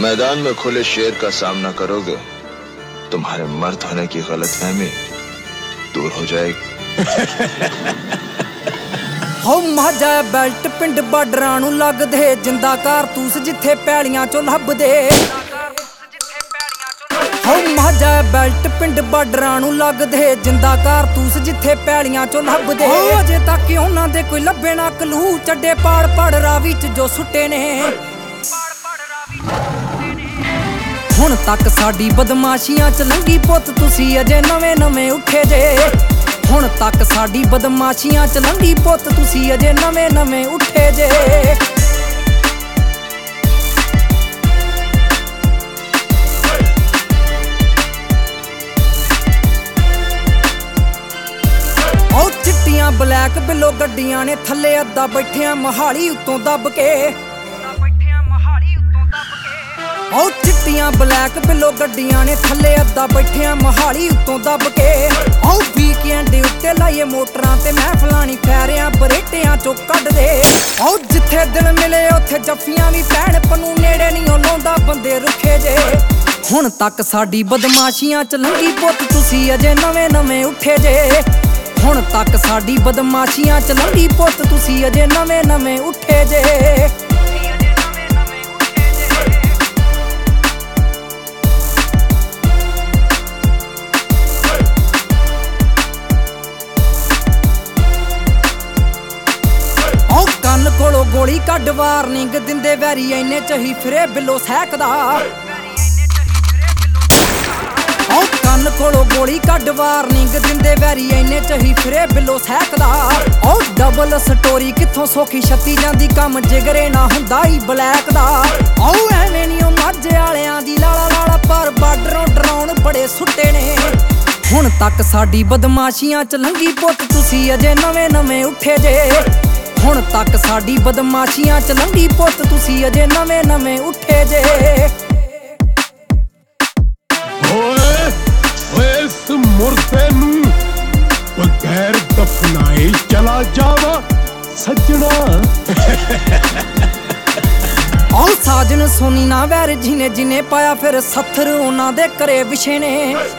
मैदान में खुले शेर का सामना करोगे, तुम्हारे मर्द होने की गलतफहमी दूर हो जाएगी। हो माजा बेल्ट पिंड बार्डरां नूं लगदे, जिंदा कारतूस जिथे पैलियां चों लभदे। हो माजा बेल्ट पिंड बार्डरां नूं लगदे, जिंदा कारतूस जिथे पैलियां चों लभदे। अजे तक उन्हां दे कोई लभे ना कलू, चड्डे पाड़ पाड़ रावी च जो सुट्टे ने। हुण तक साडी बदमाशियां च लंघी पुੱਤ तुसी अजे नवें नवें उठे जे। हुण तक साडी बदमाशियां च लंघी पुੱਤ तुसी अजे नवें नवें उठे जे। ओ चिट्टियां ब्लैक बिलो गड्डियां ने थल्ले अद्धा बैठियां मोहाली उत्तों दब के। ओ चिट्टियां ब्लैक बिलो गड्डियां ने थल्ले अद्धा बैठियां मोहाली उत्तों दब के। ओ वीकेंड उत्ते लाइए मोटरां ते महफलां फैरियां बरेटियां चो कढ दे। ओ जिथे दिल मिले उत्थे जफ्फियां भी पैण, पनू नेड़े नहीं लाउंदा बंदे रुखे जे। हुण तक साडी बदमाशियां च लंघी पुੱਤ तुसी अजे नवें नवें उठे जे। हुण तक साडी बदमाशियां च लंघी पुੱਤ तुसी अजे नवें नवें उठे जे। ਕੰਨ ਕੋਲੋਂ ਗੋਲੀ ਕੱਢ ਵਾਰਨਿੰਗ ਦਿੰਦੇ ਵੈਰੀ ਐਨੇ ਚਹੀ ਫਿਰੇ ਬਿੱਲੋ ਸਹਿਕਦਾ। ਉਹ ਕੰਨ ਕੋਲੋਂ ਗੋਲੀ ਕੱਢ ਵਾਰਨਿੰਗ ਦਿੰਦੇ ਵੈਰੀ ਐਨੇ ਚਹੀ ਫਿਰੇ ਬਿੱਲੋ ਸਹਿਕਦਾ। ਉਹ ਡਬਲ ਸਟੋਰੀ ਕਿੱਥੋਂ ਸੌਖੀ ਛੱਤੀ ਜਾਂਦੀ, ਕੰਮ ਜਿਗਰੇ ਨਾ ਹੁੰਦਾ ਹੀ ਬਲੈਕ ਦਾ। ਉਹ ਐਵੇਂ ਨਹੀਂ ਉਹ ਮਾਝੇ ਵਾਲਿਆਂ ਦੀ ਲਾਲਾ ਲਾਲਾ, ਪਰ ਬਾਰਡਰੋਂ ਡਰਾਉਣ ਬੜੇ ਸੁੱਟੇ ਨੇ। ਹੁਣ ਤੱਕ ਸਾਡੀ ਬਦਮਾਸ਼ੀਆਂ ਚ ਲੰਘੀ ਪੁੱਤ ਤੁਸੀਂ ਅਜੇ ਨਵੇਂ ਨਵੇਂ ਉੱਠੇ ਜੇ। ਹੁਣ ਤੱਕ ਸਾਡੀ ਬਦਮਾਸ਼ੀਆਂ ਚ ਲੰਘੀ ਪੁੱਤ ਤੁਸੀਂ ਅਜੇ ਨਵੇਂ ਨਵੇਂ ਉੱਠੇ ਜੇ। ਓਏ ਓਏ ਇਸ ਮੁਰਦੇ ਨੂੰ ਬਗੈਰ ਦਫਨਾਏ ਚਲਾ ਜਾਵਾ ਸੱਜਣਾ। ਆਹ ਸਾਜਨ ਸੋਨੀ ਨਾ ਵੈਰ ਜਿਨੇ ਜਿਨੇ ਪਾਇਆ ਫਿਰ ਸੱਥਰ ਉਹਨਾਂ ਦੇ ਘਰੇ ਵਿਛੇ ਨੇ।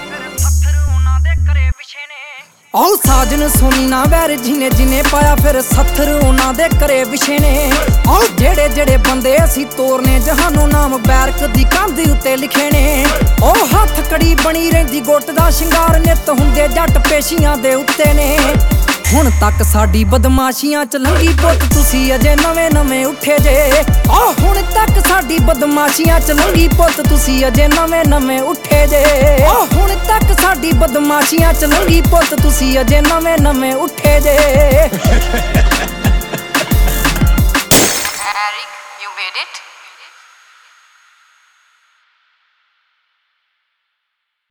ਆਹ ਸਾਜਨ ਸੋਨੀ ਨਾ ਵੈਰ ਜਿਨੇ ਜਿਨੇ ਪਾਇਆ ਫਿਰ ਸੱਥਰ ਉਹਨਾਂ ਦੇ ਘਰੇ ਵਿਛੇ ਨੇ। ਆਹ ਜਿਹੜੇ ਜਿਹੜੇ ਬੰਦੇ ਅਸੀਂ ਤੋਰਨੇ ਜਹਾਨੋਂ ਨਾਮ ਬੈਰਕ ਦੀ ਕੰਧ ਉੱਤੇ ਲਿਖੇ ਨੇ। ਉਹ ਹੱਥ ਕੜੀ ਬਣੀ ਰਹਿੰਦੀ ਗੁੱਟ ਦਾ ਸ਼ਿੰਗਾਰ, ਨਿੱਤ ਹੁੰਦੇ ਜੱਟ ਪੇਸ਼ੀਆਂ ਦੇ ਉੱਤੇ ਨੇ। ਹੁਣ ਤੱਕ ਸਾਡੀ ਬਦਮਾਸ਼ੀਆਂ ਚ ਲੰਘੀ ਪੁੱਤ ਤੁਸੀਂ ਅਜੇ ਨਵੇਂ ਨਵੇਂ ਉੱਠੇ ਜੇ। ਆਹ ਹੁਣ ਤੱਕ ਸਾਡੀ ਬਦਮਾਸ਼ੀਆਂ ਚ ਲੰਘੀ ਪੁੱਤ ਤੁਸੀਂ ਅਜੇ ਨਵੇਂ ਨਵੇਂ ਉੱਠੇ ਜੇ। ਆਹ ਹੁਣ ਤੱਕ ਸਾਡੀ ਬਦਮਾਸ਼ੀਆਂ ਚ ਲੰਘੀ ਪੁੱਤ ਤੁਸੀਂ ਅਜੇ ਨਵੇਂ ਨਵੇਂ ਉੱਠੇ ਜੇ। Eric, you made it?